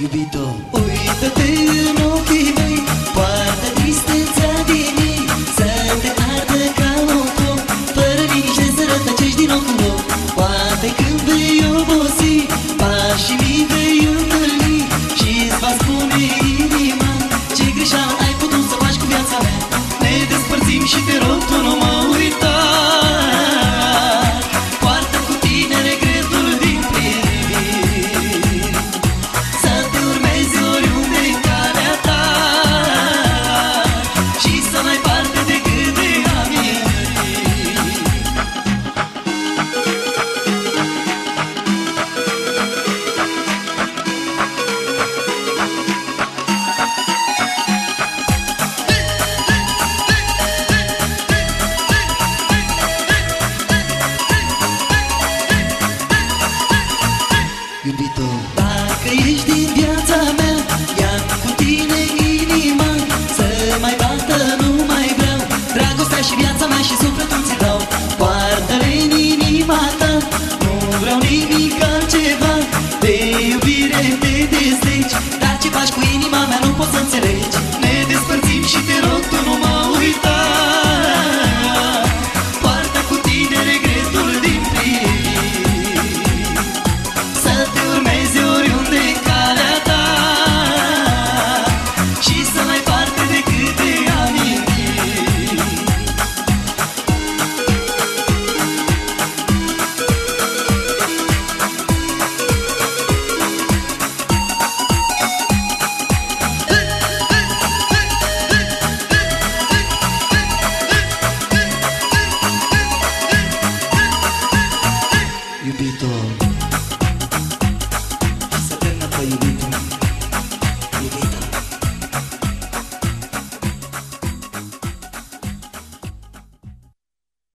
Iubito, uită-te în ochii mei, poartă tristețea din ei, să te ardă ca un foc, fără liniște să rătăcești din loc în loc. Poate când vei obosi, pașii mii vei întâlni și-ți va spune inima ce greșeală ai putut să faci cu viața mea. Ne despărțim și te rog, tu nu mă uita. Poartă cu tine regretul din priviri, să te urmezi oriunde în calea ta și să n-ai parte decât de amintiri. Iubito, dacă ești din viața mea, ia-mi cu tine inima, să mai bată nu mai vreau. Dragostea și viața mea și sufletul ți dau, poartă-le în inima ta. Nu vreau nimic altceva, de iubire te dezlegi, dar ce faci cu inima mea nu poți să înțelegi. Ne despărțim și te rog, tu nu mă uita. Poartă cu tine regretul din priviri, să te urmezi oriunde în calea ta și să n-ai parte decât de amintiri. Iubito, să termină pe iubito.